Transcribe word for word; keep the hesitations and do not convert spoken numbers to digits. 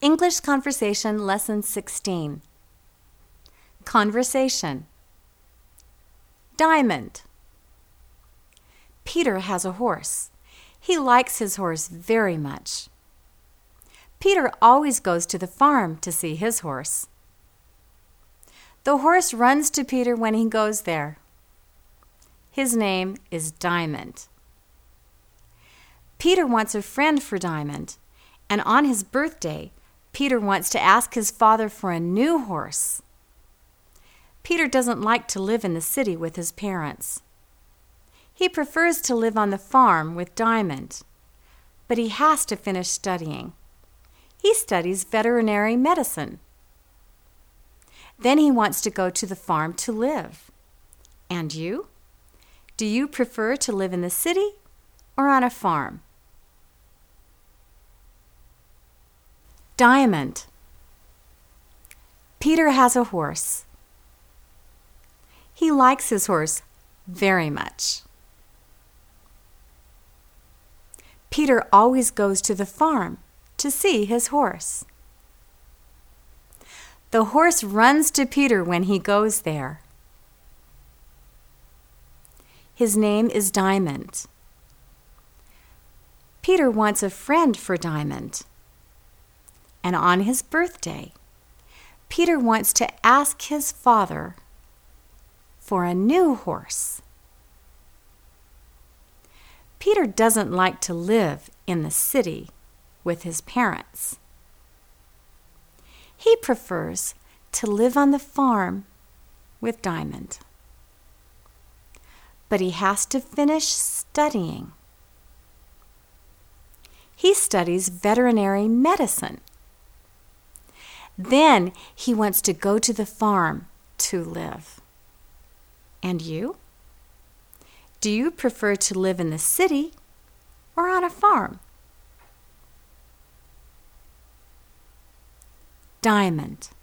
English Conversation Lesson sixteen. Conversation. Diamond. Peter has a horse. He likes his horse very much. Peter always goes to the farm to see his horse. The horse runs to Peter when he goes there. His name is Diamond. Peter wants a friend for Diamond, and on his birthday, Peter wants to ask his father for a new horse. Peter doesn't like to live in the city with his parents. He prefers to live on the farm with Diamond, but he has to finish studying. He studies veterinary medicine. Then he wants to go to the farm to live. And you? Do you prefer to live in the city or on a farm? Diamond. Peter has a horse. He likes his horse very much. Peter always goes to the farm to see his horse. The horse runs to Peter when he goes there. His name is Diamond. Peter wants a friend for Diamond. And on his birthday, Peter wants to ask his father for a new horse. Peter doesn't like to live in the city with his parents. He prefers to live on the farm with Diamond. But he has to finish studying. He studies veterinary medicine. Then he wants to go to the farm to live. And you? Do you prefer to live in the city or on a farm? Diamond.